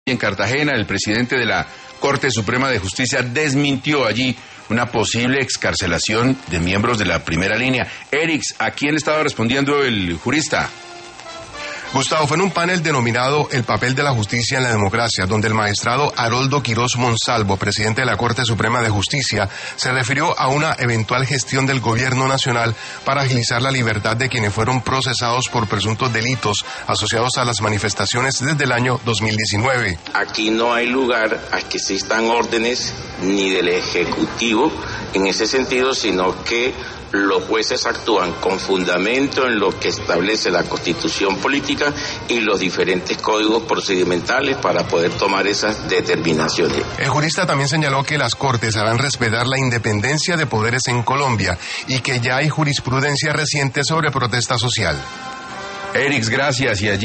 En Cartagena, el presidente de la Corte Suprema de Justicia desmintió allí una posible excarcelación de miembros de la primera línea. Erix, ¿a quién le estaba respondiendo el jurista? Gustavo, fue en un panel denominado El papel de la justicia en la democracia, donde el magistrado Haroldo Quirós Monsalvo, presidente de la Corte Suprema de Justicia, se refirió a una eventual gestión del gobierno nacional para agilizar la libertad de quienes fueron procesados por presuntos delitos asociados a las manifestaciones desde el año 2019. Aquí no hay lugar a que existan órdenes ni del Ejecutivo en ese sentido, sino que los jueces actúan con fundamento en lo que establece la Constitución política y los diferentes códigos procedimentales para poder tomar esas determinaciones. El jurista también señaló que las Cortes harán respetar la independencia de poderes en Colombia y que ya hay jurisprudencia reciente sobre protesta social. Erix, gracias. Y allí